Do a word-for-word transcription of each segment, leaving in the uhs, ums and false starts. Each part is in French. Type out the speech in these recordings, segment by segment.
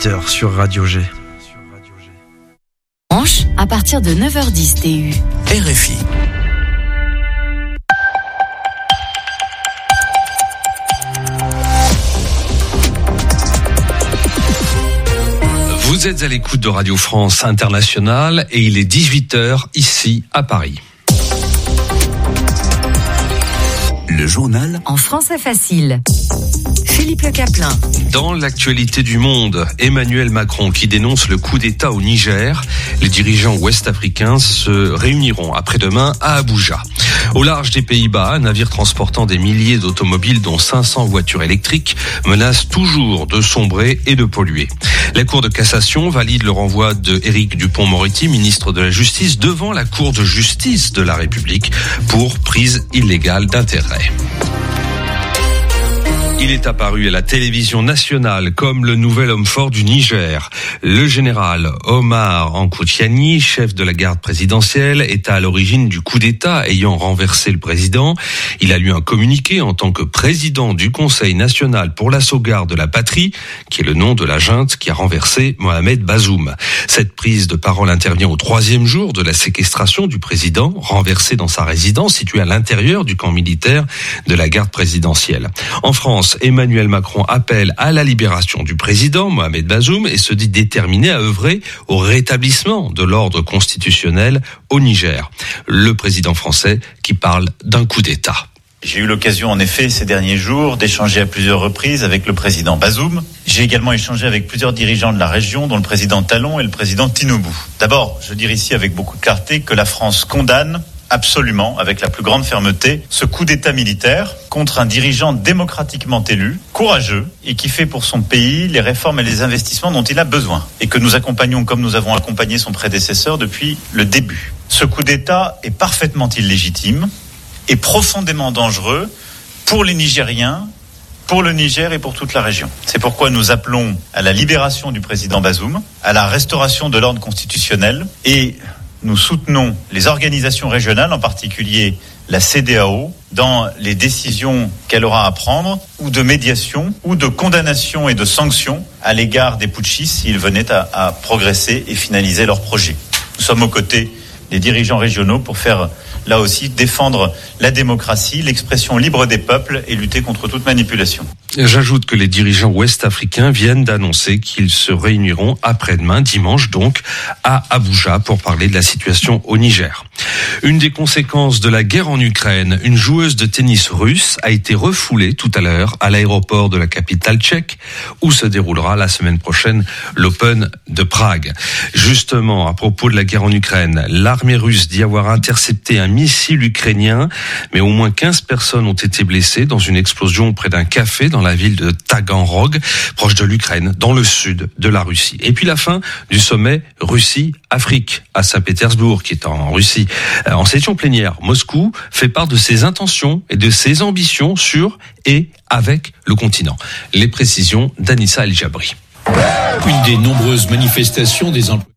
dix-huit heures sur Radio G. À partir de neuf heures dix T U. R F I. Vous êtes à l'écoute de Radio France Internationale et il est dix-huit heures ici à Paris. Le journal en français facile. Philippe Le Caplin. Dans l'actualité du monde, Emmanuel Macron qui dénonce le coup d'État au Niger. Les dirigeants ouest-africains se réuniront après-demain à Abuja. Au large des Pays-Bas, un navire transportant des milliers d'automobiles, dont cinq cents voitures électriques, menace toujours de sombrer et de polluer. La Cour de cassation valide le renvoi de Éric Dupond-Moretti, ministre de la Justice, devant la Cour de justice de la République pour prise illégale d'intérêt. Il est apparu à la télévision nationale comme le nouvel homme fort du Niger. Le général Omar Ankoutiani, chef de la garde présidentielle, est à l'origine du coup d'État ayant renversé le président. Il a lu un communiqué en tant que président du Conseil national pour la sauvegarde de la patrie, qui est le nom de la junte qui a renversé Mohamed Bazoum. Cette prise de parole intervient au troisième jour de la séquestration du président, renversé dans sa résidence située à l'intérieur du camp militaire de la garde présidentielle. En France, Emmanuel Macron appelle à la libération du président Mohamed Bazoum et se dit déterminé à œuvrer au rétablissement de l'ordre constitutionnel au Niger. Le président français qui parle d'un coup d'État. J'ai eu l'occasion en effet ces derniers jours d'échanger à plusieurs reprises avec le président Bazoum. J'ai également échangé avec plusieurs dirigeants de la région, dont le président Talon et le président Tinubu. D'abord, je dire ici avec beaucoup de clarté que la France condamne absolument, avec la plus grande fermeté, ce coup d'État militaire contre un dirigeant démocratiquement élu, courageux, et qui fait pour son pays les réformes et les investissements dont il a besoin, et que nous accompagnons comme nous avons accompagné son prédécesseur depuis le début. Ce coup d'État est parfaitement illégitime et profondément dangereux pour les Nigériens, pour le Niger et pour toute la région. C'est pourquoi nous appelons à la libération du président Bazoum, à la restauration de l'ordre constitutionnel, et nous soutenons les organisations régionales, en particulier la C E D E A O, dans les décisions qu'elle aura à prendre, ou de médiation, ou de condamnation et de sanctions à l'égard des putschistes s'ils venaient à, à progresser et finaliser leur projet. Nous sommes aux côtés des dirigeants régionaux pour faire, là aussi, défendre la démocratie, l'expression libre des peuples et lutter contre toute manipulation. J'ajoute que les dirigeants ouest-africains viennent d'annoncer qu'ils se réuniront après-demain, dimanche donc, à Abuja pour parler de la situation au Niger. Une des conséquences de la guerre en Ukraine, une joueuse de tennis russe a été refoulée tout à l'heure à l'aéroport de la capitale tchèque où se déroulera la semaine prochaine l'Open de Prague. Justement, à propos de la guerre en Ukraine, l'armée russe dit avoir intercepté un missile ukrainien, mais au moins quinze personnes ont été blessées dans une explosion près d'un café dans la ville de Taganrog, proche de l'Ukraine, dans le sud de la Russie. Et puis la fin du sommet Russie-Afrique à Saint-Pétersbourg, qui est en Russie. En session plénière, Moscou fait part de ses intentions et de ses ambitions sur et avec le continent. Les précisions d'Anissa El-Jabri. Une des nombreuses manifestations des employés.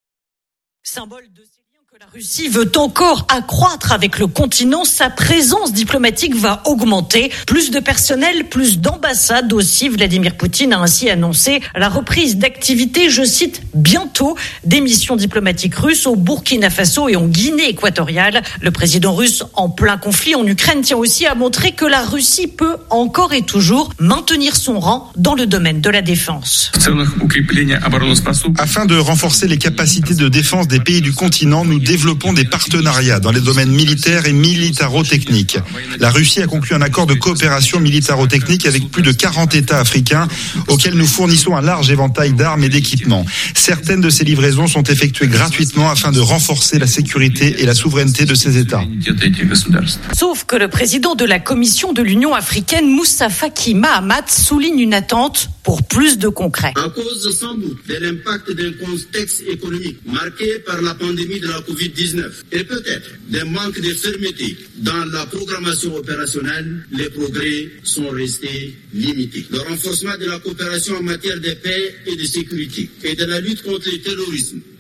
Symbole de ces liens que la Russie veut encore accroître avec le continent, sa présence diplomatique va augmenter. Plus de personnel, plus d'ambassades aussi. Vladimir Poutine a ainsi annoncé la reprise d'activité, je cite, bientôt, des missions diplomatiques russes au Burkina Faso et en Guinée équatoriale. Le président russe, en plein conflit en Ukraine, tient aussi à montrer que la Russie peut encore et toujours maintenir son rang dans le domaine de la défense. Afin de renforcer les capacités de défense des pays du continent, nous développons des partenariats dans les domaines militaires et militaro-techniques. La Russie a conclu un accord de coopération militaro-technique avec plus de quarante États africains auxquels nous fournissons un large éventail d'armes et d'équipements. Certaines de ces livraisons sont effectuées gratuitement afin de renforcer la sécurité et la souveraineté de ces États. Sauf que le président de la Commission de l'Union africaine, Moussa Faki Mahamat, souligne une attente pour plus de concret. À cause sans doute de l'impact d'un contexte économique marqué par la pandémie de la covid dix-neuf et peut-être des manques de fermeté dans la programmation opérationnelle, les progrès sont restés limités. Le renforcement de la coopération en matière de paix et de sécurité et de la lutte contre le terrorisme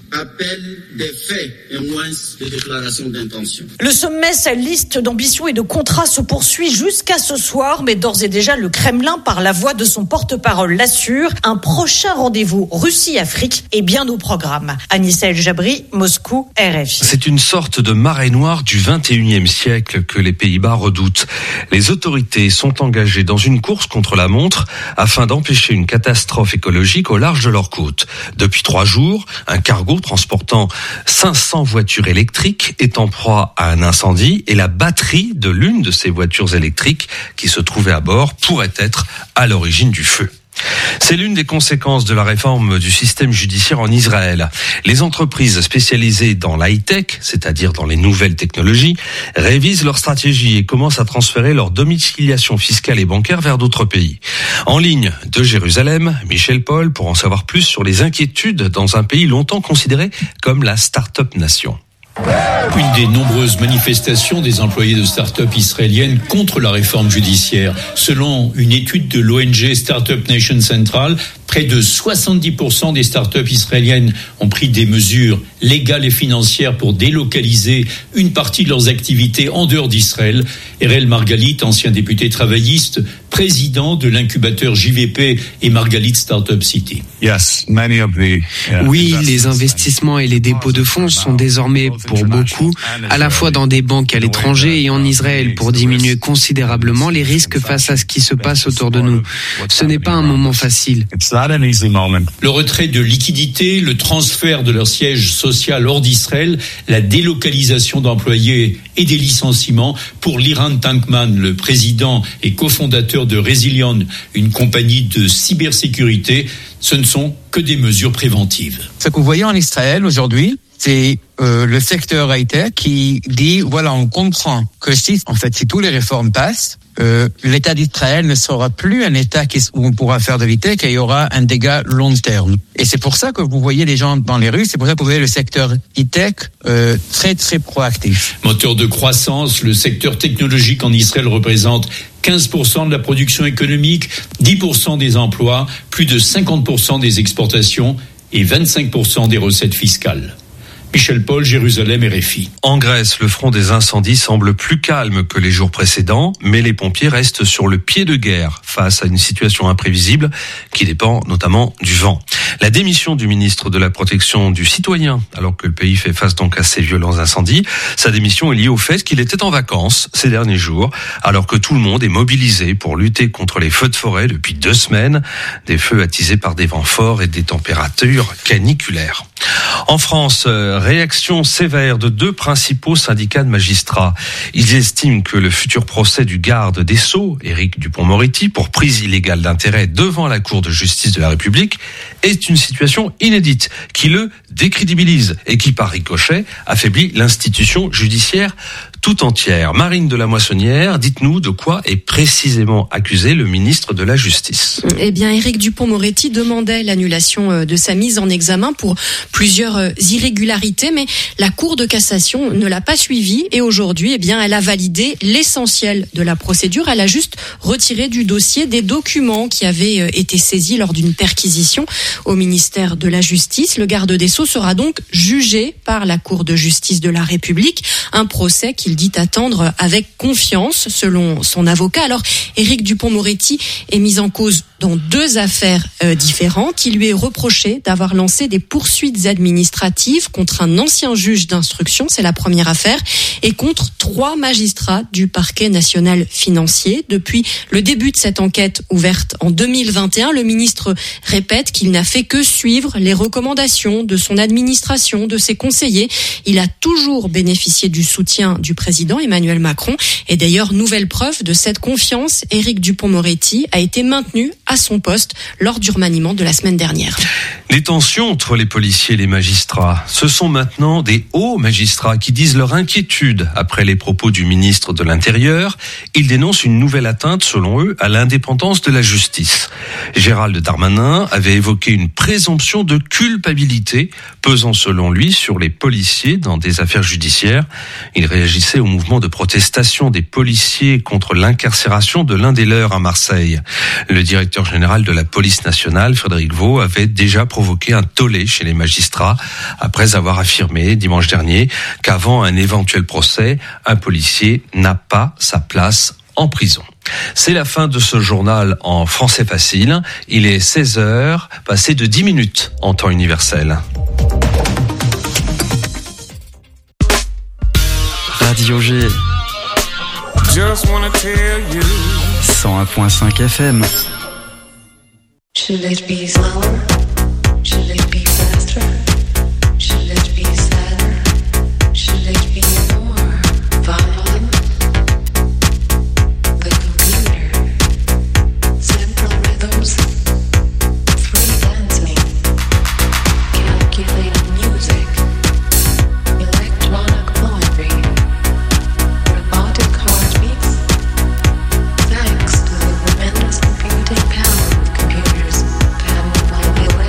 appelle des faits et moins de déclarations d'intention. Le sommet, sa liste d'ambitions et de contrats se poursuit jusqu'à ce soir, mais d'ores et déjà le Kremlin, par la voix de son porte-parole, l'assure. Un prochain rendez-vous Russie-Afrique est bien au programme. Anissa El Jabri, Moscou, R F I. C'est une sorte de marée noire du vingt et unième siècle que les Pays-Bas redoutent. Les autorités sont engagées dans une course contre la montre afin d'empêcher une catastrophe écologique au large de leurs côtes. Depuis trois jours, un cargo transportant cinq cents voitures électriques est en proie à un incendie et la batterie de l'une de ces voitures électriques qui se trouvait à bord pourrait être à l'origine du feu. C'est l'une des conséquences de la réforme du système judiciaire en Israël. Les entreprises spécialisées dans l'high-tech, c'est-à-dire dans les nouvelles technologies, révisent leur stratégie et commencent à transférer leur domiciliation fiscale et bancaire vers d'autres pays. En ligne de Jérusalem, Michel Paul pour en savoir plus sur les inquiétudes dans un pays longtemps considéré comme la start-up nation. Une des nombreuses manifestations des employés de start-up israéliennes contre la réforme judiciaire. Selon une étude de l'O N G Startup Nation Central, près de soixante-dix pour cent des start-up israéliennes ont pris des mesures légales et financières pour délocaliser une partie de leurs activités en dehors d'Israël. Erel Margalit, ancien député travailliste, président de l'incubateur J V P et Margalit Startup City. Oui, les investissements et les dépôts de fonds sont désormais pour beaucoup, à la fois dans des banques à l'étranger et en Israël, pour diminuer considérablement les risques face à ce qui se passe autour de nous. Ce n'est pas un moment facile. Le retrait de liquidités, le transfert de leur siège social hors d'Israël, la délocalisation d'employés et des licenciements. Pour Liran Tankman, le président et cofondateur de Resilion, une compagnie de cybersécurité, ce ne sont que des mesures préventives. Ce que vous voyez en Israël aujourd'hui, c'est euh, le secteur high-tech qui dit, voilà, on comprend que si, en fait, si toutes les réformes passent, euh, l'État d'Israël ne sera plus un État qui, où on pourra faire de l'high-tech et il y aura un dégât long terme. Et c'est pour ça que vous voyez les gens dans les rues, c'est pour ça que vous voyez le secteur high-tech euh, très, très proactif. Moteur de croissance, le secteur technologique en Israël représente quinze pour cent de la production économique, dix pour cent des emplois, plus de cinquante pour cent des exportations et vingt-cinq pour cent des recettes fiscales. Michel Paul, Jérusalem, R F I. En Grèce, le front des incendies semble plus calme que les jours précédents, mais les pompiers restent sur le pied de guerre face à une situation imprévisible qui dépend notamment du vent. La démission du ministre de la Protection du Citoyen, alors que le pays fait face donc à ces violents incendies, sa démission est liée au fait qu'il était en vacances ces derniers jours, alors que tout le monde est mobilisé pour lutter contre les feux de forêt depuis deux semaines, des feux attisés par des vents forts et des températures caniculaires. En France, réaction sévère de deux principaux syndicats de magistrats. Ils estiment que le futur procès du garde des Sceaux, Éric Dupond-Moretti, pour prise illégale d'intérêt devant la Cour de justice de la République, est une situation inédite qui le décrédibilise et qui, par ricochet, affaiblit l'institution judiciaire tout entière. Marine de la Moissonnière, dites-nous de quoi est précisément accusé le ministre de la Justice. Eh bien, Éric Dupond-Moretti demandait l'annulation de sa mise en examen pour plusieurs irrégularités, mais la Cour de cassation ne l'a pas suivi et aujourd'hui, eh bien, elle a validé l'essentiel de la procédure. Elle a juste retiré du dossier des documents qui avaient été saisis lors d'une perquisition au ministère de la Justice. Le garde des Sceaux sera donc jugé par la Cour de justice de la République, un procès qu'il dit attendre avec confiance, selon son avocat. Alors, Éric Dupond-Moretti est mis en cause dans deux affaires euh, différentes. Il lui est reproché d'avoir lancé des poursuites administratives contre un ancien juge d'instruction, c'est la première affaire, et contre trois magistrats du parquet national financier. Depuis le début de cette enquête ouverte en deux mille vingt et un, le ministre répète qu'il n'a fait que suivre les recommandations de son administration, de ses conseillers. Il a toujours bénéficié du soutien du président Emmanuel Macron. Et d'ailleurs, nouvelle preuve de cette confiance, Éric Dupond-Moretti a été maintenu à son poste lors du remaniement de la semaine dernière. Les tensions entre les policiers et les magistrats, ce sont maintenant des hauts magistrats qui disent leur inquiétude après les propos du ministre de l'Intérieur. Ils dénoncent une nouvelle atteinte, selon eux, à l'indépendance de la justice. Gérald Darmanin avait évoqué une présomption de culpabilité pesant, selon lui, sur les policiers dans des affaires judiciaires. Il réagissait réagissait au mouvement de protestation des policiers contre l'incarcération de l'un des leurs à Marseille. Le directeur général de la police nationale, Frédéric Vaux, avait déjà provoqué un tollé chez les magistrats après avoir affirmé dimanche dernier qu'avant un éventuel procès, un policier n'a pas sa place en prison. C'est la fin de ce journal en français facile. Il est seize heures, passé de dix minutes en temps universel. Radio G. cent un virgule cinq F M. Should it be slower? Should it be faster? Should it be sadder? Should it be more violent? The computer, simple rhythms, free dancing, calculated music, electronic poetry, robotic heartbeats. Thanks to the tremendous computing power of computers, powered by the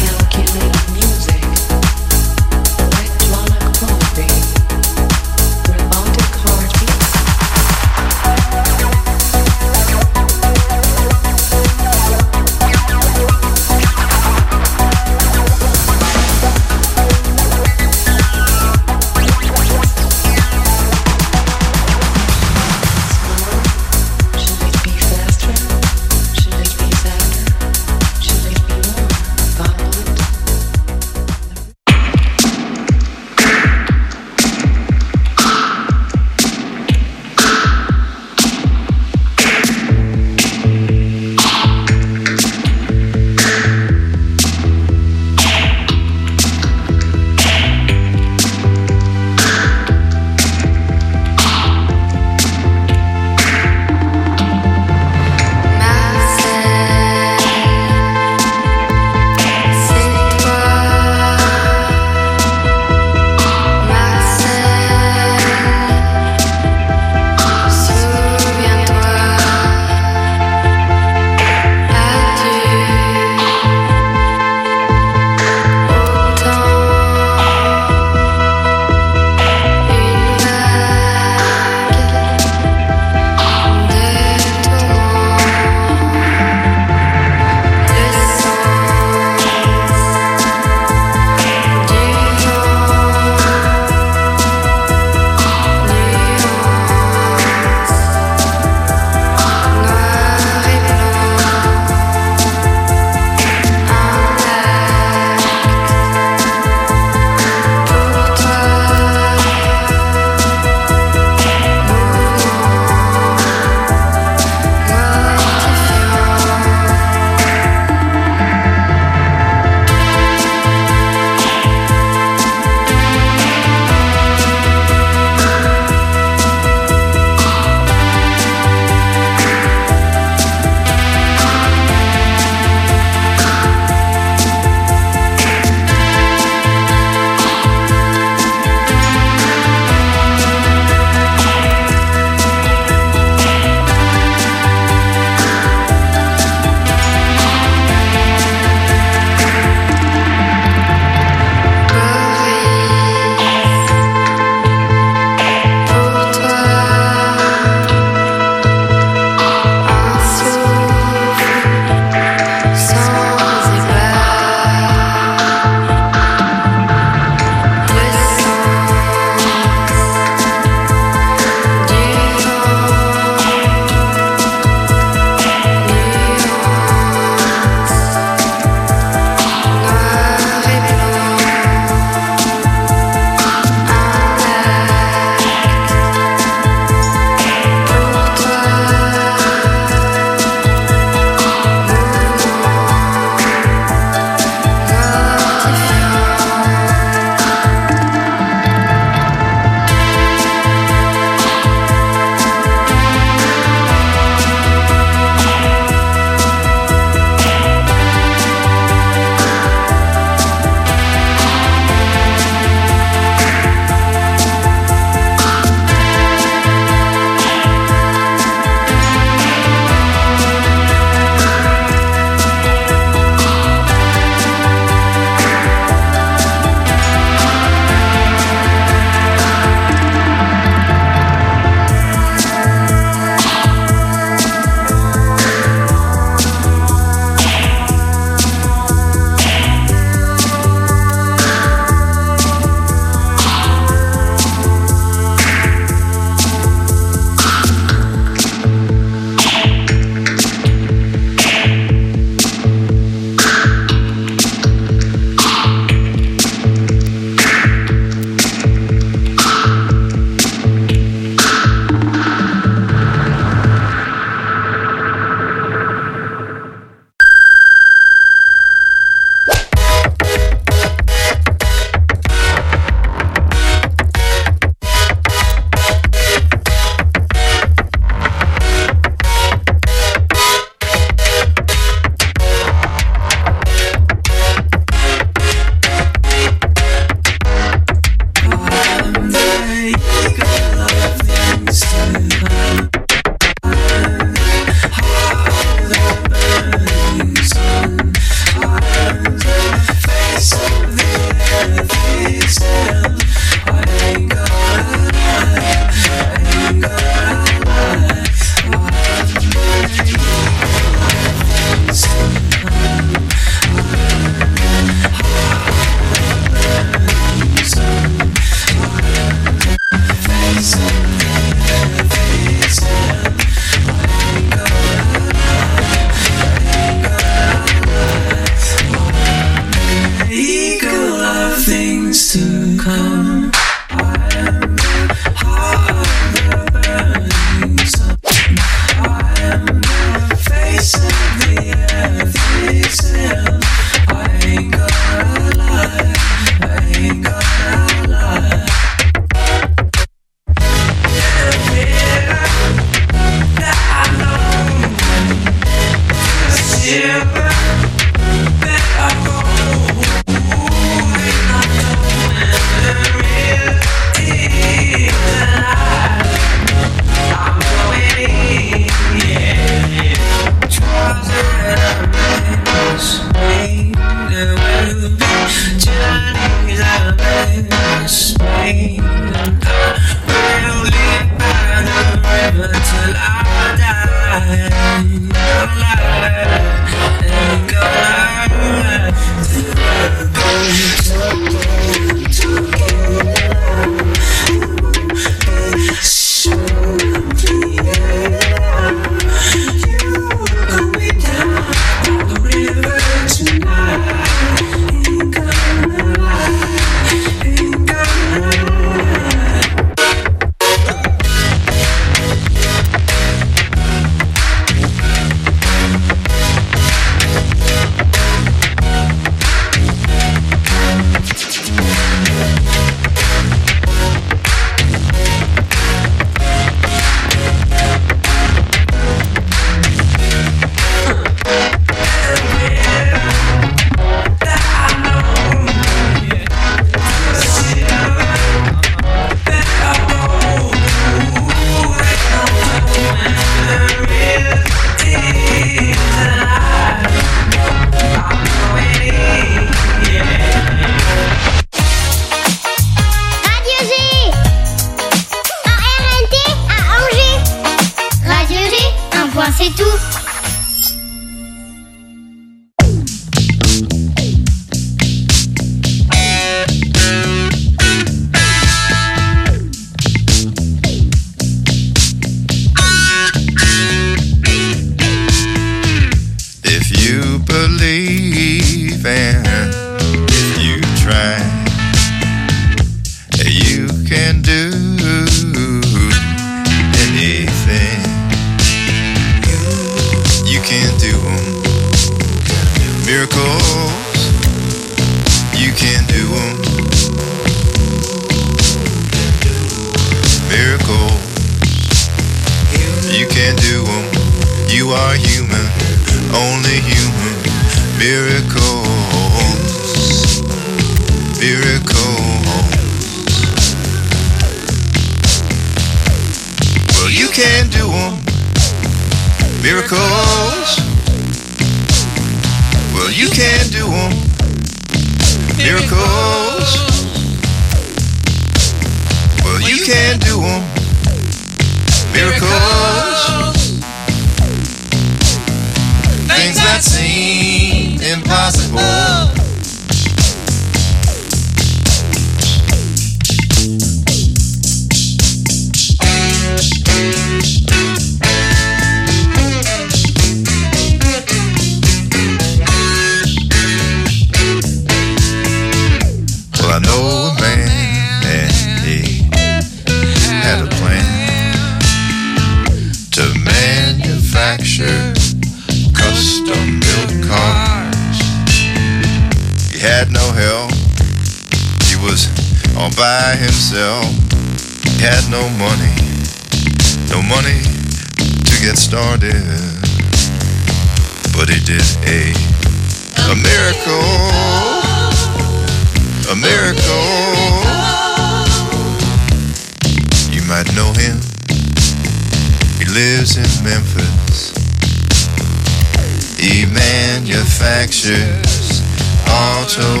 Manufactures automobiles.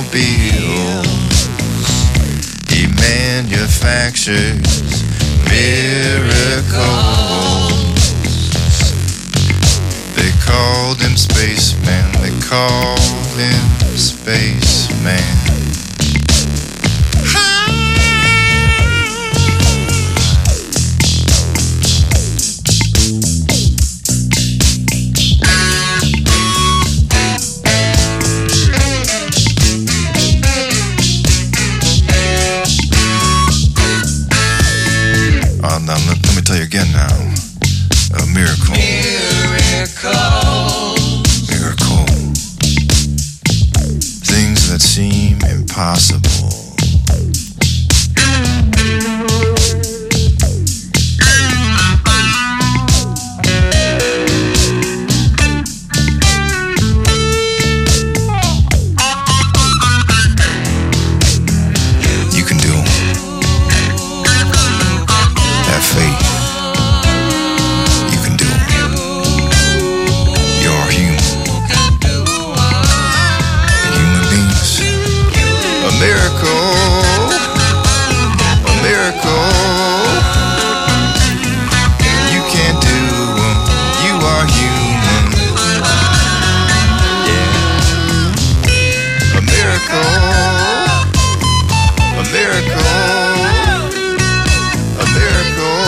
automobiles. He manufactures miracles. They called him spaceman, they called him spaceman. Oh, now let, let me tell you again now. A miracle. Miracle. Miracle. Things that seem impossible. You can do 'em. Have faith. You can do it. You're human. Human beings. A miracle. A miracle. You can't do them. You are human. Yeah. A miracle. A miracle. A miracle.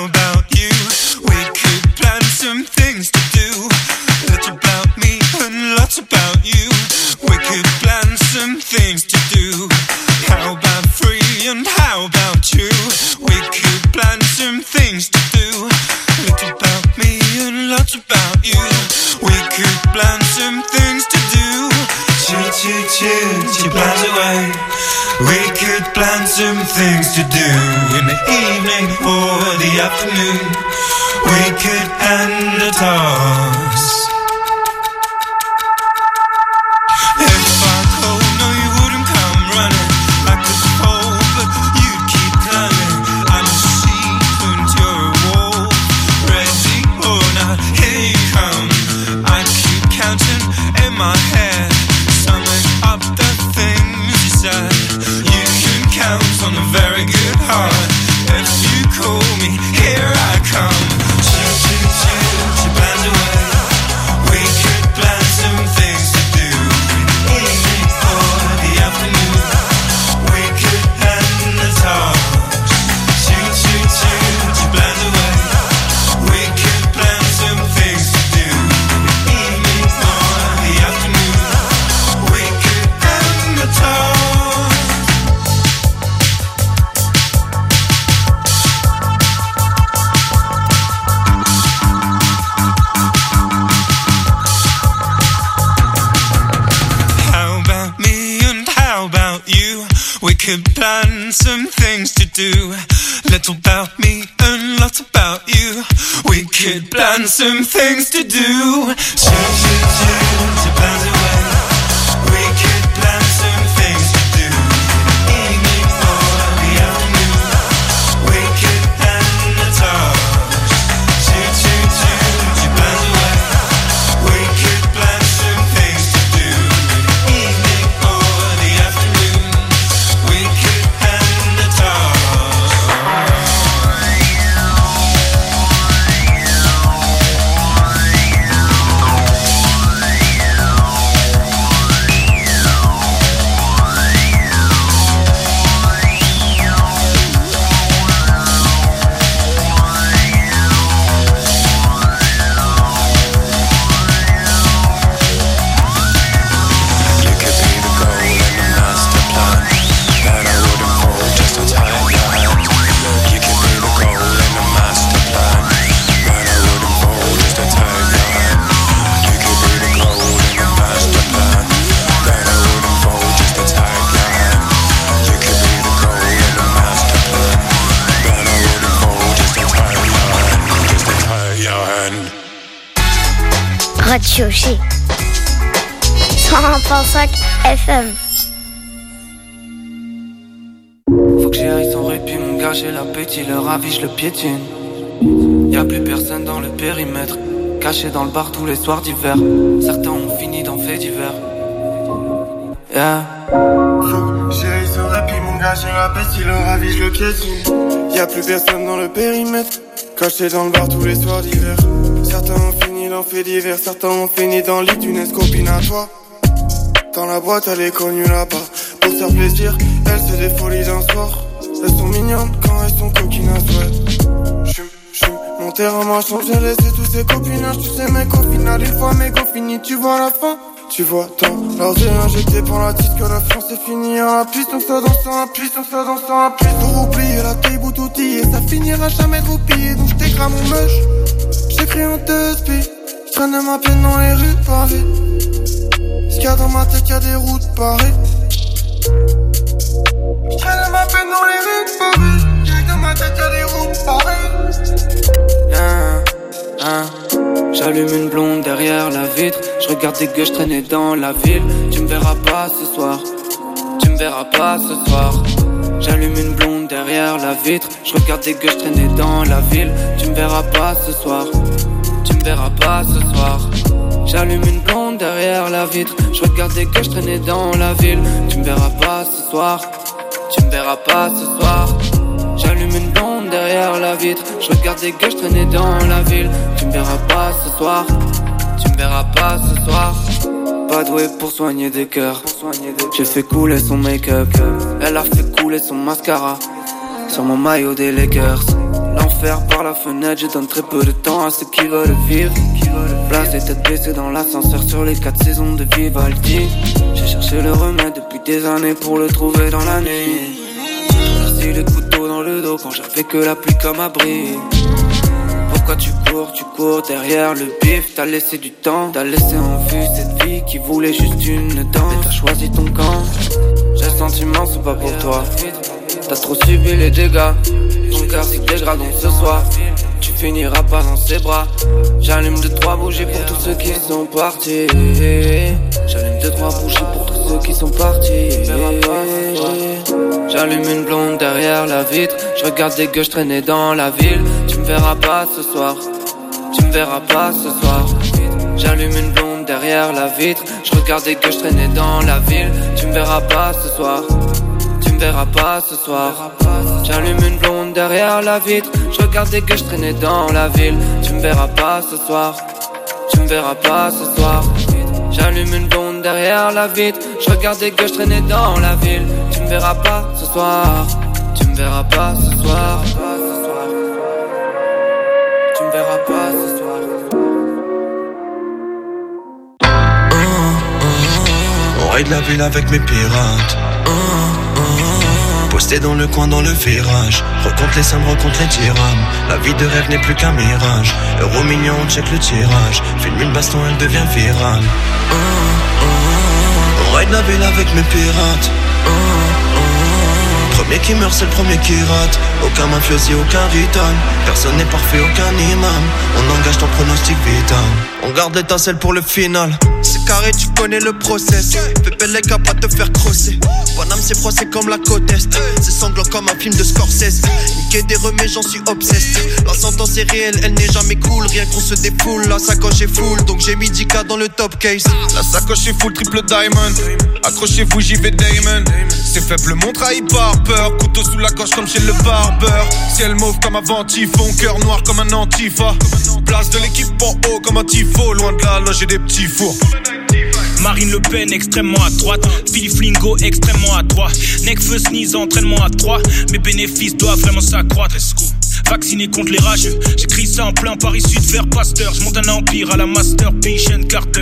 about you? We could plan some things to do. Lots about me and lots about you. We could plan some things to do. How about free and how about you? We could plan some things to do. Little about me and lots about you. We could plan some things to do. Choo choo choo, choo plans away. We could plan some things to do in the evening or the afternoon. We could end the toss. If I called, no you wouldn't come running. I could fall, but you'd keep climbing. I'm a sheep and you're a wolf. Ready or not, here you come. I keep counting in my head, summing up the things you said. You can count on a very good heart. If you call me, here I come. Choo choo choo, choo plans away. We could plan some things to do. Evening or the afternoon. We could end the talk. Choo choo choo, choo plans away. We could plan some things to do. Evening or the afternoon. We could end the talk. How about me and how about you? We could plan some things to do. Little about me and lots about you. We could plan some things to do. Choo choo choo, choo plans away. We could plan some things to do. Evening or the afternoon. We could end the talk. Choo choo choo, choo plans away. We could plan some things to do. Evening or the afternoon. We could end the talk. You could be the goal in the master plan that I wouldn't fold just to tie up your hand. You could be the goal in the master plan that I wouldn't fold just to tie up your hand. You could be the goal in the master plan that I wouldn't fold just to tie up your hand. You could be the goal in the master plan that I wouldn't fold just to tie up your hand. Just to tie up your hand. Radio G cent un virgule cinq F M. Faut que j'aille sans répit, mon gars, j'ai l'appétit, le ravi, je le piétine. Y'a plus personne dans le périmètre, caché dans le bar tous les soirs d'hiver. Certains ont fini dans fait divers. Yeah. Chérie, sans répit, mon gars, j'ai l'appétit, le ravi, je le piétine. Y'a plus personne dans le périmètre, caché dans le bar tous les soirs d'hiver. Certains ont fini dans fait divers, certains ont fini dans le lit d'une ex-copine à toi. Dans la boîte, elle est connue là-bas. Pour faire plaisir, elle se défolie d'un soir. Elles sont mignonnes quand elles sont coquines à souhait. J'suis, j'suis monté en marchant, j'ai laissé tous ces copinages. Tu sais, mec, au final, une fois mes go fini, tu vois la fin. Tu vois, tant leurs yeux injectés pour la tisse que la France est finie. À la puissance, ça dansant, à puissance, ça dansant, à puissance. Pour oublier la table tout outillée, ça finira jamais de roupiller. Donc j't'écrame mon mush, j'écris en deux spi. J'traîne ma peine dans les rues de Paris. Ce qu'il y a dans ma tête, y'a des routes pareilles. J'traîne ma peine dans les rues de Paris. Y'a dans ma tête, y'a des routes pareilles. Hein, hein. J'allume une blonde derrière la vitre. Je regarde des gueux, je traînais dans la ville. Tu me verras pas ce soir. Tu me verras pas ce soir. J'allume une blonde derrière la vitre. Je regarde des gueux, je traînais dans la ville. Tu me verras pas ce soir. Tu me verras pas ce soir. J'allume une blonde derrière la vitre. Je regarde des gueux, je traînais dans la ville. Tu me verras pas ce soir. Tu me verras pas ce soir. J'allume une blonde derrière la vitre. Je regarde des gueux, je traînais dans la ville. Tu me verras pas ce soir. Tu me verras pas ce soir. Pas doué pour soigner des cœurs. J'ai fait couler son make-up. Elle a fait couler son mascara sur mon maillot des Lakers. L'enfant l'enfer par la fenêtre. Je donne très peu de temps à ceux qui veulent vivre. Place et tête baissée dans l'ascenseur sur les quatre saisons de Vivaldi. J'ai cherché le remède depuis des années pour le trouver dans la nuit. J'ai les couteaux dans le dos quand j'avais que la pluie comme abri. Pourquoi tu cours, tu cours derrière le bif? T'as laissé du temps, t'as laissé en vue cette vie qui voulait juste une dent. Et t'as choisi ton camp. J'ai le sentiment, c'est pas pour toi. T'as trop subi les dégâts. Ton cœur s'y dégrade donc ce soir. Tu finiras pas dans ses bras. J'allume deux trois bougies pour tous ceux qui sont partis. J'allume deux trois bougies pour tous ceux qui sont partis. J'allume une blonde derrière la vitre. Je regarde des gueux traîner dans la ville. Tu me verras pas ce soir. Tu me verras pas ce soir. J'allume une blonde derrière la vitre. Je regarde des gueux traîner dans la ville. Tu me verras pas ce soir. Tu me verras pas ce soir. J'allume une blonde derrière la vitre. Je regarde des gueux traîner dans la ville. Tu me verras pas ce soir. Tu me verras pas ce soir. J'allume une blonde derrière la vitre. Je regarde des gueux traîner dans la ville. Tu me verras pas ce soir. Tu me verras pas ce soir. Tu me verras pas ce soir. On raid la ville avec mes pirates. Posté dans le coin dans le virage. Recompte les sommes, recompte les dirhams. La vie de rêve n'est plus qu'un mirage. Euro mignon, on check le tirage. Filme une baston, elle devient virale. On raid la ville avec mes pirates. Premier qui meurt, c'est le premier qui rate. Aucun mafiosi, aucun rital. Personne n'est parfait, aucun imam. On engage ton pronostic vital. On garde l'étincelle pour le final. C'est carré, tu connais le process. Fais belle les gars, pas te faire crosser. Paname, c'est froid, c'est comme la côte est. C'est sanglant comme un film de Scorsese. Niquer des remets, j'en suis obsessed. La sentence est réelle, elle n'est jamais cool. Rien qu'on se défoule, la sacoche est full. Donc j'ai mis dix K dans le top case. La sacoche est full, triple diamond. Accrochez-vous, j'y vais Damon. C'est faible, mon trahit par peur. Couteau sous la gorge comme chez le barbeur. Ciel mauve comme avant typhon. Cœur noir comme un antifa. Place de l'équipe en haut comme un tifo. Loin de la loge et des petits fours. Marine Le Pen extrêmement à droite, Philippe Flingo extrêmement à droite, Necfeu sneeze entraînement à trois. Mes bénéfices doivent vraiment s'accroître. Vacciné contre les rageux, j'écris ça en plein Paris Sud vers Pasteur. Je monte un empire à la Master Patient Carter.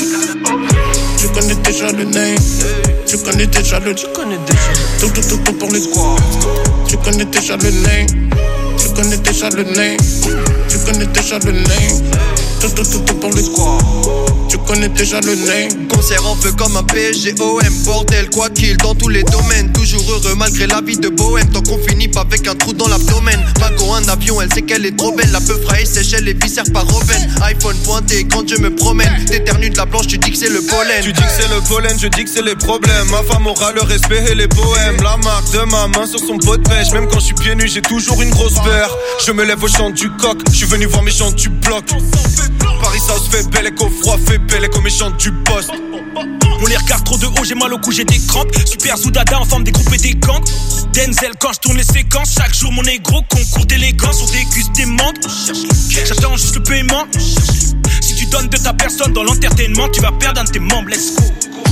Tu connais déjà le name, tu connais déjà le, tu connais déjà tout tout tout tout pour les squads. Tu connais déjà le name, tu connais déjà le name, tu connais déjà le name. Tout tout tout tout pour les squads. Tu connais déjà le name. Concert en feu comme un P S G O M. Bordel, quoi qu'il, dans tous les domaines. Toujours heureux malgré la vie de bohème. Tant qu'on finit pas avec un trou dans l'abdomen. Mago un avion, elle sait qu'elle est trop belle. La peu fraîche, Seychelles, les viscères par Robin. iPhone pointé quand je me promène. T'éternues de la planche, tu dis que c'est le pollen. Tu dis que c'est le pollen, je dis que c'est les problèmes. Ma femme aura le respect et les poèmes. La marque de ma main sur son pot de pêche. Même quand je suis pieds nus, j'ai toujours une grosse paire. Je me lève au chant du coq. Je suis venu voir mes chants du bloc. Paris South fait belle éco froid, fait belle éco méchant du poste. On les regarde trop de haut, j'ai mal au cou, j'ai des crampes. Super Zoudada en forme des groupes et des gangs. Denzel quand je tourne les séquences. Chaque jour mon négro concours d'élégance. On déguste des manques. J'attends juste le paiement. Si tu donnes de ta personne dans l'entertainment, tu vas perdre un de tes membres, let's go.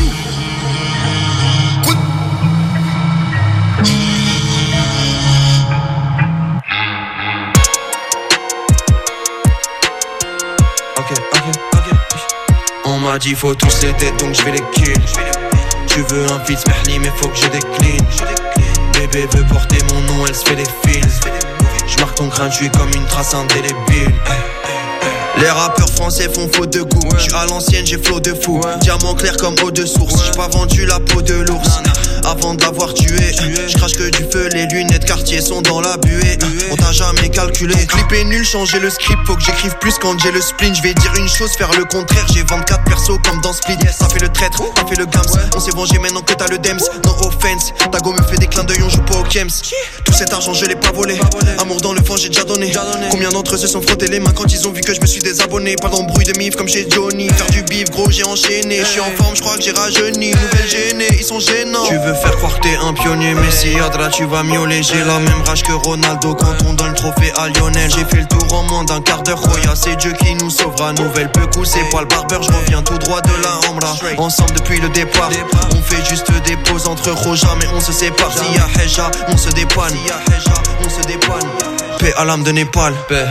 On m'a dit faut tous les têtes donc je vais les kill. Tu veux un fils Merli mais faut que je décline. Bébé veut porter mon nom, elle se fait des fils. Je marque ton crâne, je suis comme une trace indélébile. Les rappeurs français font faute de goût. Je suis à l'ancienne, j'ai flot de fou. Diamant clair comme eau de source. J'ai pas vendu la peau de l'ours avant d'avoir tué. Je crache que du feu, les lunettes quartier sont dans la buée. On t'a jamais calculé. Clip est nul, changer le script. Faut que j'écrive plus quand j'ai le spleen. Je vais dire une chose, faire le contraire. J'ai vingt-quatre persos comme dans Split. Ça fait le traître, ça fait le gams. On s'est vengé maintenant que t'as le dems. No offense, ta go me fait des clins d'œil, on joue pas au Kems. Tout cet argent, je l'ai pas volé. Amour dans le fond, j'ai déjà donné. Combien d'entre eux se sont frottés les mains quand ils ont vu que je me suis désabonné. Pas d'embrouille de mif comme chez Johnny. Faire du bif, gros, j'ai enchaîné. Je suis en forme, je crois que j'ai rajeuni. Nouvelle gênée, ils sont gênants. Tu veux veux faire croire que t'es un pionnier, mais si Yadra tu vas miauler. J'ai la même rage que Ronaldo quand on donne le trophée à Lionel. J'ai fait le tour en moins d'un quart d'heure, Roya, c'est Dieu qui nous sauvera. Nouvelle peu coussée, poil barbeur, je reviens tout droit de la Hamra. Ensemble depuis le départ, on fait juste des pauses entre Roja, mais on se sépare. S'il y a Heja, on se dépanne. On se dépanne. Paix à l'âme de Népal. Paix.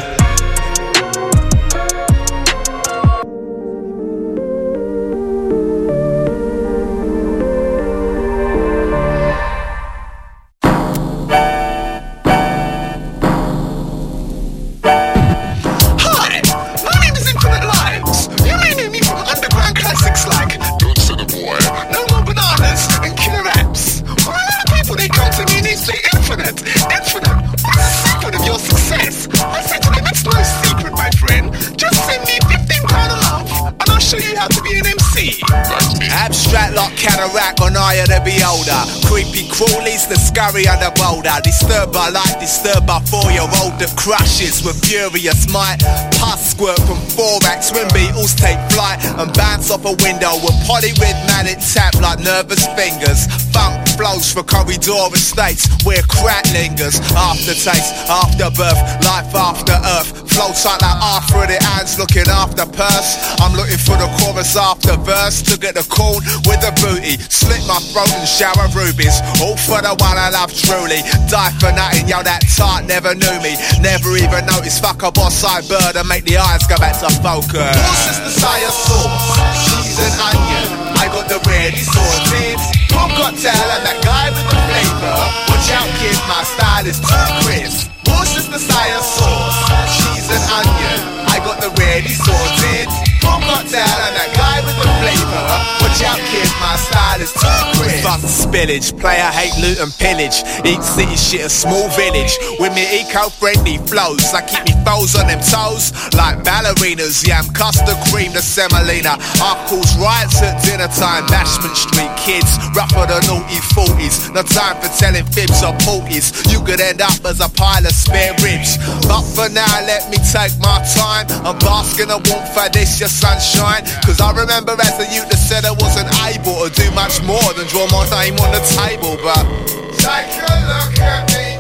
Abstract like cataract on eye of the beholder. Creepy crawlies, the scurry and the boulder. Disturber like disturber four-year-old that crushes with furious might. Pus squirt from thorax when beetles take flight and bounce off a window with polyrhythmic tap like nervous fingers. Funk flows for corridor estates where crack lingers. Aftertaste, afterbirth, life after earth. Flow tight like Arthur in the hands looking after purse. I'm looking for the chorus after verse to get the corn with the booty. Slit my throat and shower rubies. All for the one I love truly. Die for nothing, yo, that tart never knew me. Never even noticed, fuck a boss-eyed bird and make the eyes go back to focus. What's just the sire sauce? Cheese and onion. I got the ready sorted. Pop cocktail and that guy with the flavor. Watch out, kid, my style is too crisp. What's just the sire sauce? Cheese and onion. I got the ready sorted. Pop cocktail and that guy with the flavor. Watch out, kid, my style is too crisp. Fuck spillage, player hate loot and pillage. Each city shit a small village. With me eco-friendly flows, I keep me foes on them toes. Like ballerinas, yeah, I'm custard cream the semolina. I cause riots at dinner time. Bashment Street kids, rougher than naughty forties. No time for telling fibs or porkies. You could end up as a pile of spare ribs. But for now, let me take my time. I'm basking a warmth for this, your sunshine. Cause I remember as a youth that said I wasn't able to do much more than draw my name on the table. But take a look at me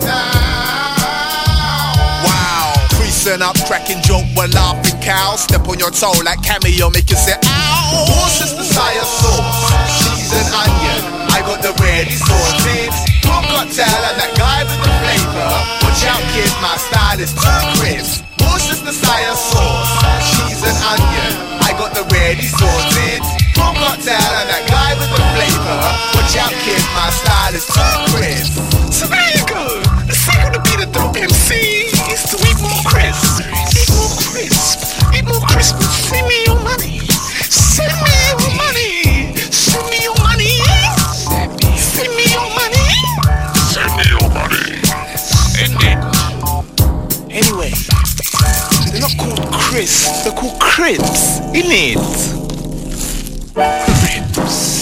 now. Wow, creasing up, cracking joke, we're laughing cows. Step on your toe like cameo, make you say ow. What's just the sire sauce? Cheese and onion. I got the ready sorted. Pop cocktail and that guy with the flavor. Watch out, kid, my style is too crisp. What's just the sire sauce? Cheese and onion. I got the ready sorted. Pop cocktail and that guy with the flavor. Watch out, kid, my style is too crisp. So there you go. The secret to be the dope M C is to eat more crisp. Eat more crisp. Eat more crisp. Send me your money. Send me your money. Send me your money. Send me your money. Send me your money. Indeed. Anyway, they're not called crisps. They're called cribs. Innit? Cribs.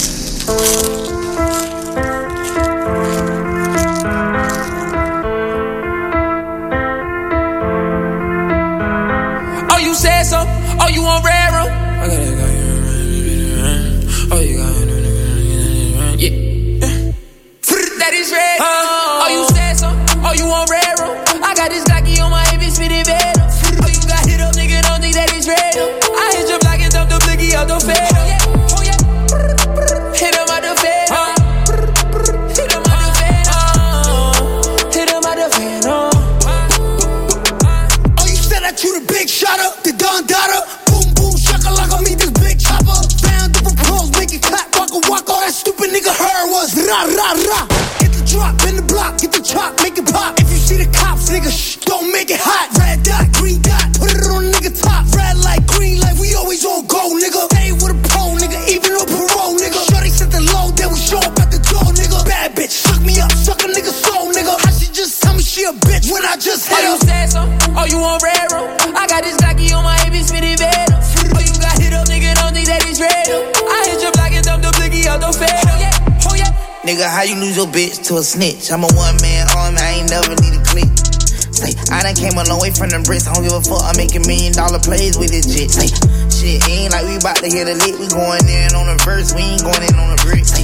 Oh, you said so? Oh, you on railroad? I got it, got it. Oh, you got it. Yeah. That is red. Oh, you said so? Oh, you on railroad? I got this Glocky on my hip, it's fitted bed. Oh, you got hit up, nigga, don't think that it's real. I hit your block and dump the blicky out the fed. Oh, yeah. Oh, yeah. Hit him out the fed. Oh. Hit him out the fed. Oh. Hit him out the fed. Oh. Oh, you said that you the big shotter, the Don Dada. Boom, boom, shakalaka, me this big chopper. Found different pros, make it clap, waka, waka. All that stupid nigga heard was ra, ra, ra. Hit the drop, in the block, get the chop, make it pop. If you see the cops, nigga, shh, don't make it hot. Red dot, green dot, put it on nigga top. Red light, green light, we always on go, nigga. Stay with a pro, nigga, even on parole, nigga. Shorty set the low, then we show up at the door, nigga. Bad bitch, suck me up, suck a nigga soul, nigga. How she just tell me she a bitch when I just hit her? Oh, you said so? Oh, you on railroad? I got this Glocky on my hip, it's fitted bed. Oh, you got hit up, nigga, don't think that it's real. I hit your block and dump the blicky out the fed. Oh, yeah, oh, yeah. Nigga, how you lose your bitch to a snitch? I'm a one-man army, I ain't never need a click. Say, I done came a long way from them bricks. I don't give a fuck, I'm making million dollar plays with this shit. Say, shit, ain't like we bout to hit a lick. We going in on the verse, we ain't going in on the bricks. Say,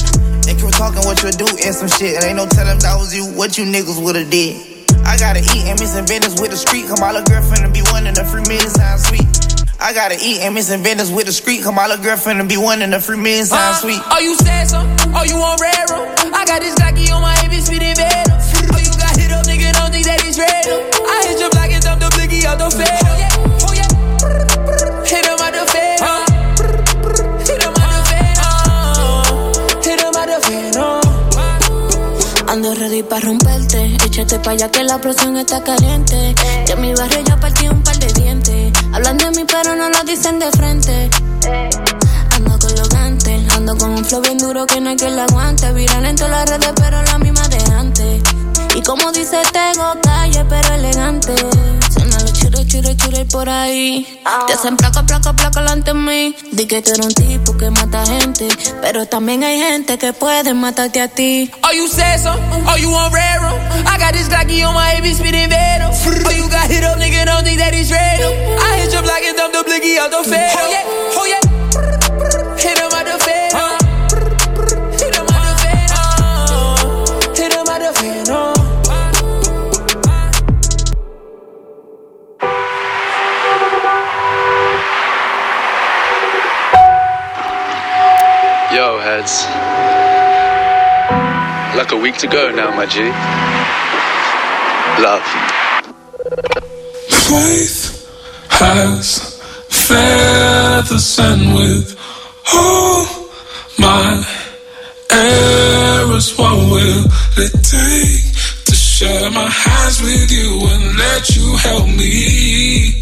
They keep talking what you do and some shit. And ain't no telling that was you, what you niggas would've did. I gotta eat and miss business with the street. Come all the girlfriend and be one in the free million sound sweet. I gotta eat and miss business with the street. Come all the girlfriend and be one in the free million sound sweet. Uh, oh, you said some? Oh, you on railroad? I got this Glocky on my hip, it's speeding better. Oh, you got hit up, nigga, don't think that it's real. I hit your block and dump the blicky out the fed. Oh, yeah, oh, yeah. Hit him out the fed. Uh. Hit him out the fed. Uh. Hit him out the fed. Uh. Ando ready pa' romperte. Échate pa' allá que la presión está caliente. Que en mi barrio ya partí un par de dientes. Hablan de mí pero no lo dicen de frente. Ando con los gantes. Ando con un flow bien duro que no hay que lo aguante. Viral en todas las redes pero la misma de antes. Y como dice Tego, calle pero elegante. Suena los churros, churros, churros por ahí. Te hacen placa, placa, placa delante de mí. Di que tú eres un tipo que mata gente. Pero también hay gente que puede matarte a ti. Oh, you said so? Oh, you on railroad? I got this Glocky on my hip, it's speeding better. Oh, you got hit up, nigga, don't think that it's real. I hit your block and dump the blicky out the fed. Oh, yeah, oh, yeah. Hit him out the fed. Uh. Hit him out the fed. Uh. Hit him out the fed. Uh. Yo, heads. Like a week to go now, my G. Love. Faith has feathers, and with all my errors, what will it take to share my hands with you and let you help me?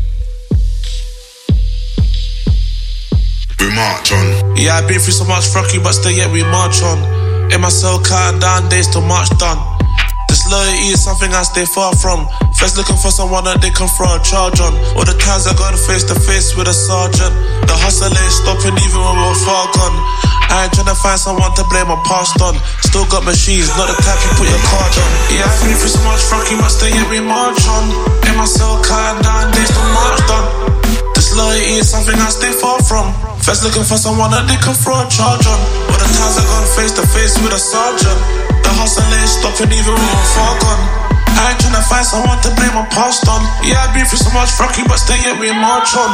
We march on. Yeah, I've been through so much fucking, but still yet we march on. In my cell, counting down days till March done. Disloyalty is something I stay far from. First looking for someone that they can throw a charge on. All the times I got face to face with a sergeant. The hustle ain't stopping even when we're far gone. I ain't tryna find someone to blame my past on. Still got machines, not the type you put your card on. Yeah, I've been through so much fucking, but still yet we march on. In my cell, counting down days till March done. Disloyalty is something I stay far from. First looking for someone that they can throw a charge on. All the times I gone face to face with a sergeant. The hustle ain't stopping even when we're far gone. I ain't tryna find someone to blame my past on. Yeah, I've been through so much fucking, but still yet we march on.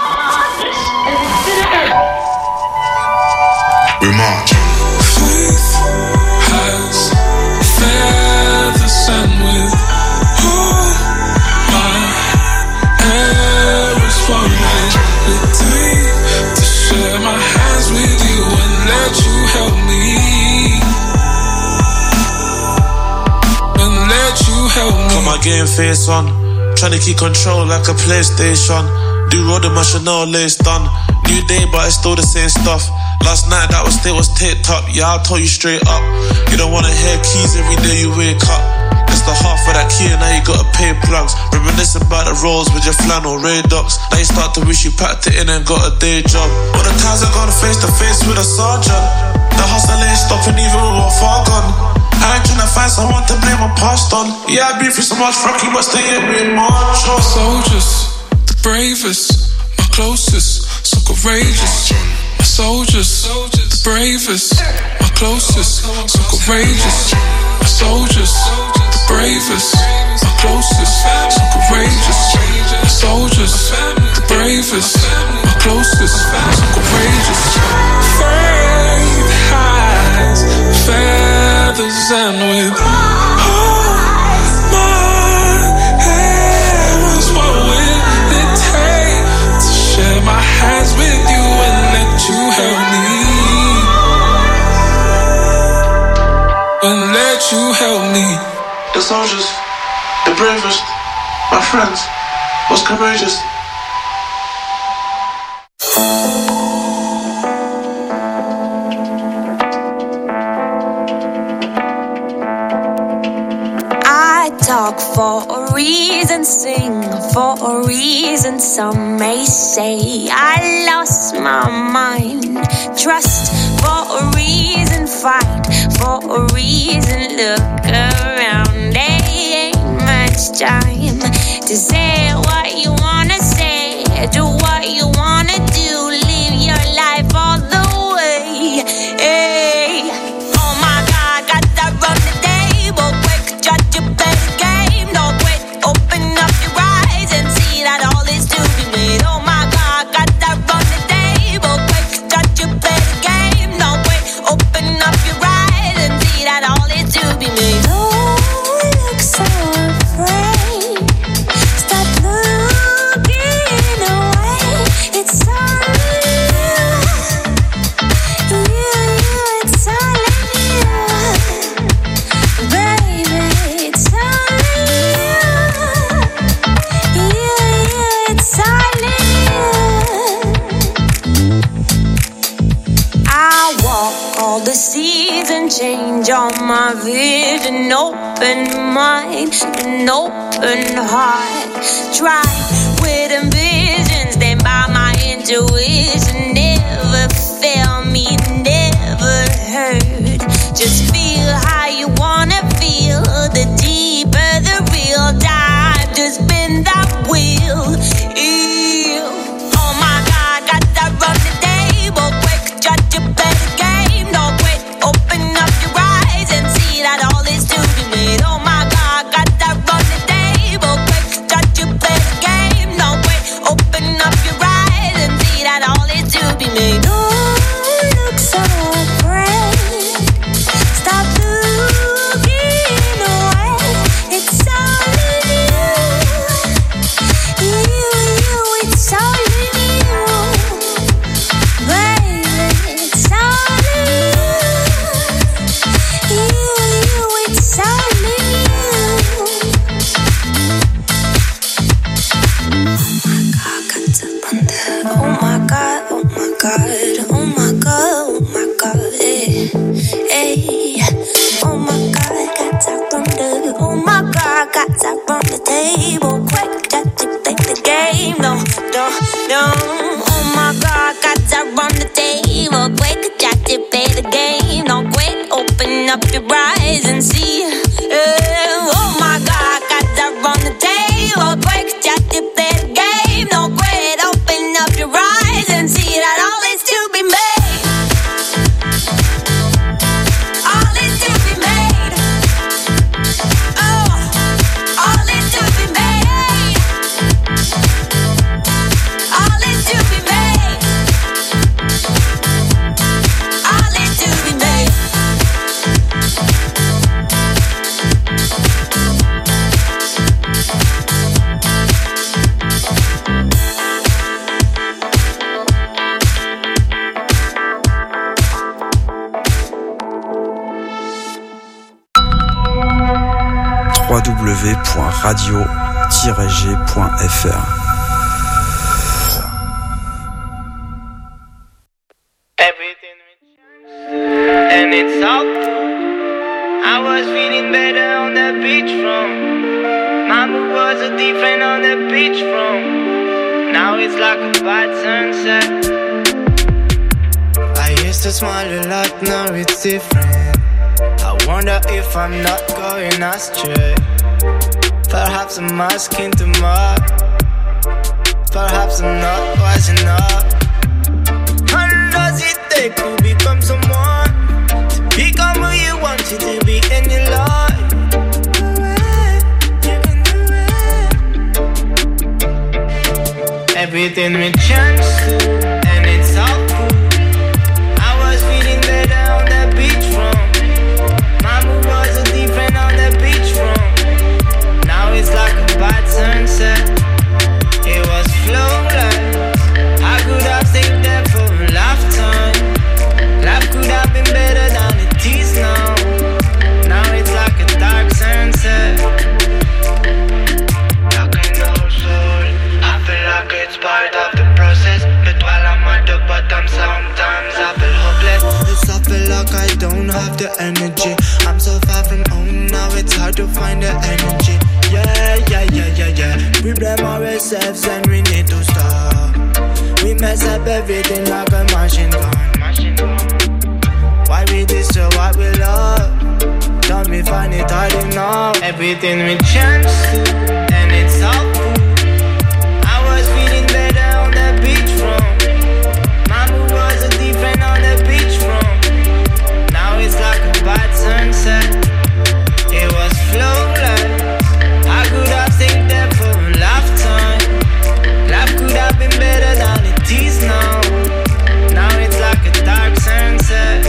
We march on. Faith has feathers, and with all my errors, what will it take to share my hands with you and let you help me? And let you help me. Got my game face on, tryna keep control like a PlayStation. Do road and my Chanel lace done. New day but it's still the same stuff. Last night that was still was taped up. Yeah, I'll tell you straight up. You don't wanna hear keys every day you wake up. That's the half of that key and now you gotta pay plugs. Reminiscing about the rolls with your flannel Radox. Now you start to wish you packed it in and got a day job. All the times I gone face to face with a sergeant. The hustle ain't stopping even when we're far gone. I ain't tryna find someone to blame my past on. Yeah, I've been through so much fucking, but still yet we march on. Soldiers, the bravest, my closest, so courageous. My soldiers, the bravest, my closest, so courageous. My soldiers, the bravest, my closest, so courageous. My soldiers, the bravest, my closest, so courageous. Faith has feathers, and with all my errors, what will it take to share my hands with you and let you help me? And let you help me. The soldiers, the bravest, my friends, most courageous. I talk for a reason, sing for a reason. Some may say I lost my mind. Trust for a reason, fight for a reason. Look around, there ain't much time to say what you wanna say, do what you wanna do, live your life all the way. Hey. change all my vision. Open mind and open heart. Try with ambition, stand by my intuition. Never fail me, never hurt. Just feel how you wanna feel. The deeper the real dive, just bend that wheel. Ew. Oh my God, got that run the table. Quick, judge a better game. No quit, open up your eyes and see that all is to be made. Oh my God, got that run the table. Quick, judge a better game. No quit, open up your eyes and see that all is to be made. Oh, look so great. Stop looking away. It's all in you. You, you, it's all in you. Baby, it's all in you. You, you, it's all in you. Oh my God, oh my God, oh my God, oh my God, eh, eh. Oh my God, got that from the, oh my God, got that from the table. Quick, got to play the game, no, no, no. Oh my God, got that from the table. Quick, got to play the game, no, quick, open up your eyes and see. Eh, oh my God, got that from the table. Quick, got to play the game, no, quit, open up your eyes and see that all is to be made. All is to be made. Oh, all is to be made. All is to be made. All is to be made. w w w point radio tiret g point f r. Everything and it's all I was feeling better on the beachfront. Mama was a different on the beachfront. Now it's like a bad sunset. I used to smile a lot, now it's different. I wonder if I'm not going astray. Perhaps I'm asking too much. Perhaps I'm not wise enough. How long does it take to become someone? To become who you wanted to be in your life? Everything we chance and it's all cool. I was feeling better on the beachfront. Mama was a different on the beachfront. Now it's like a bad sunset. It was flawless. I could have stayed there for a lifetime. Life could have been better than it is now. Now it's like a dark sunset. Like an old soul, I feel like it's part of the process. But while I'm at the bottom, sometimes I feel hopeless. Yes, I feel like I don't have the energy. I'm so far from home, now it's hard to find the energy. Yeah, yeah, yeah, yeah, yeah. We blame ourselves and we need to stop. We mess up everything like a machine gun. Why we destroy what we love? Don't we find it hard enough? Everything we chance and it's all cool. I was feeling better on the beachfront. Mama was a different on the beachfront. Now it's like a bad sunset. It was flawless. I could have stayed there for a lifetime. Life could have been better than it is now. Now it's like a dark sunset.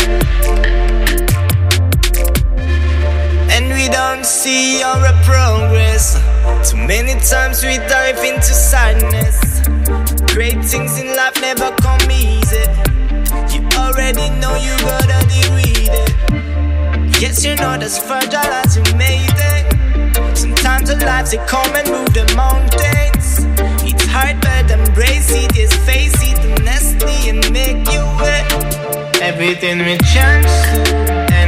And we don't see our progress. Too many times we dive into sadness. Great things in life never come easy. You already know you gotta deal with it. Yes, you're not as fragile as you made it. Sometimes the lives they come and move the mountains. It's hard but embrace it, just face it honestly and make you wet. Everything we chance and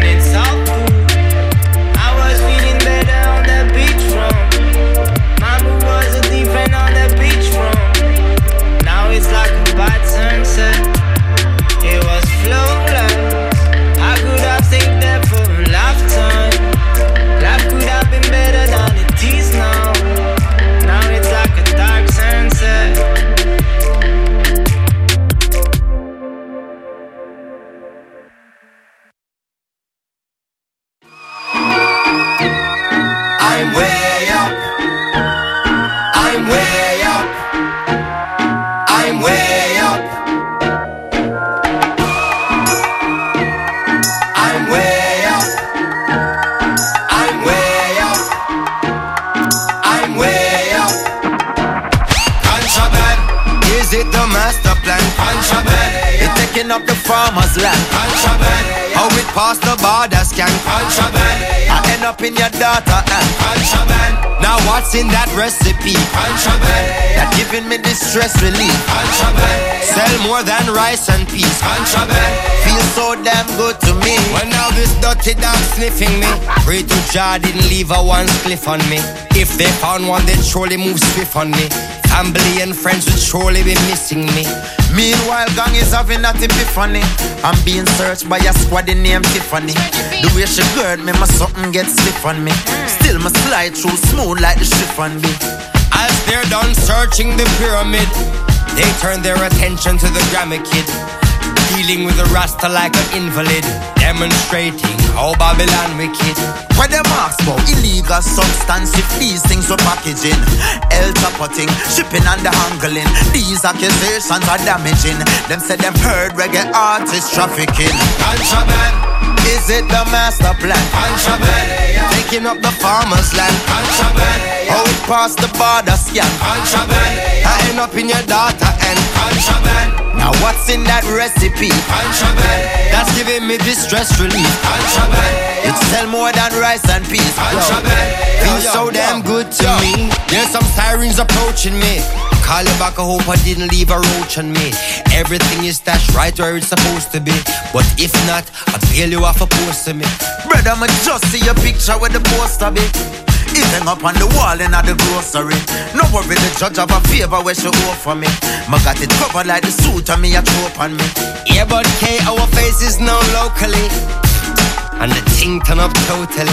Is it the master plan? Contraband. You're taking up the farmer's land. Contraband. How it past the border scan. Contraband. I end up in your daughter hand. Contraband. Now what's in that recipe? Contraband. That giving me distress relief. Contraband. Sell more than rice and peas. Contraband. Feel so damn good to me. When now this dirty dog sniffing me. Pray to Jah didn't leave a one spliff on me. If they found one, they'd surely move swift on me. Family and friends would surely be missing me. Meanwhile, gang is having that epiphany. I'm being searched by a squad named Tiffany. The way she gird me, my something gets stiff on me. Still my slide through smooth like the chiffon bee. As they're done searching the pyramid, they turn their attention to the Grammy Kid, dealing with a rasta like an invalid, demonstrating how Babylon wicked. Where them ask about illegal substance, if these things were packaging, El Chapoting, shipping and the handling. These accusations are damaging. Them said them heard reggae artists trafficking. Contraband. Is it the master plan? Contraband. Taking up the farmer's land. Contraband. How it past the border scan. Contraband. I end up in your daughter and contraband. Now what's in that recipe? Contraband. That's giving me distress relief. Contraband. It sell more than rice and peas. Contraband. Feels so damn good to me. There's some sirens approaching me. Call you back, I hope I didn't leave a roach on me. Everything is stashed right where it's supposed to be. But if not, I'll bail you off a post to me. Brother, me just see your picture with the poster be. It hang up on the wall in the grocery. No worry, the judge have a favor where she owe for me. Me got it covered like the suit on me, a trope on me. Yeah, but K, our face is known locally, and the thing turn up totally.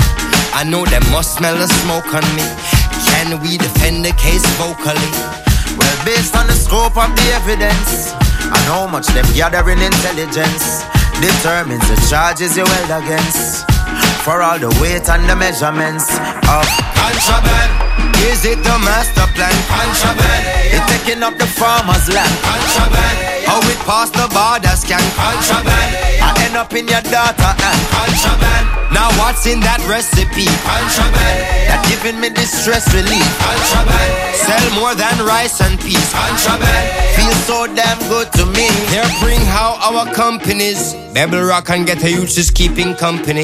I know they must smell the smoke on me. Can we defend the case vocally? Well, based on the scope of the evidence and how much them gathering intelligence determines the charges you held against. For all the weight and the measurements of contraband. Is it the master plan? Contraband. You're taking up the farmer's land. Contraband. How it past the border scan. Contraband. I end up in your daughter hand. Contraband. Now what's in that recipe? Contraband. That giving me distress relief. Contraband. Sell more than rice and peas. Contraband. Feel so damn good to me. They're bring how our companies Bebel Rock and Get a Youth is keeping company.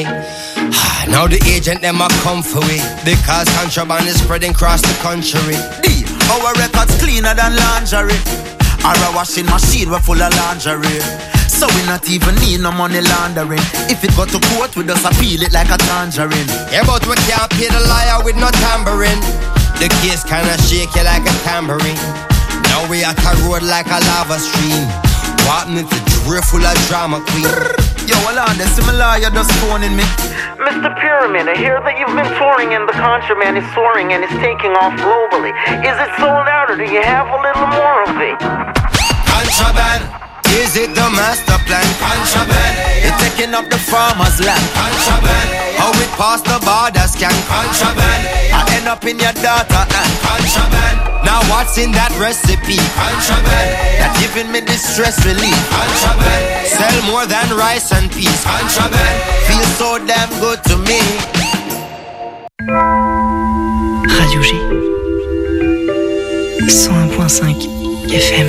Now the agent them a come for we, because contraband is spreading across the country. D, our records cleaner than lingerie. Our washing machine we're full of lingerie. So we not even need no money laundering. If it go to court we just appeal it like a tangerine. Yeah, but we can't pay the liar with no tambourine. The case kinda shake you like a tambourine. Now we at a road like a lava stream. Walking into drift full of drama queen. Yo, hold on, the similar you're just phoning me. Mister Pyramid, I hear that you've been touring and the contraband is soaring and is taking off globally. Is it sold out or do you have a little more of it? Contraband. Is it the master plan? Contraband. You're taking up the farmer's land. Contraband. How it past the border scan. Contraband. I end up in your daughter hand. Contraband. Now what's in that recipe? Contraband. That giving me distress relief. Contraband. Sell more than rice and peas. Contraband. Feel so damn good to me. Radio G cent un point cinq F M.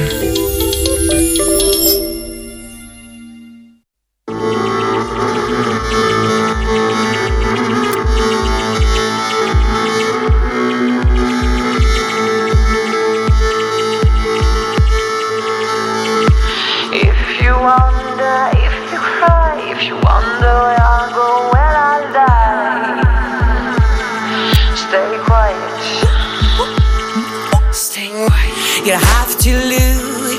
You have to look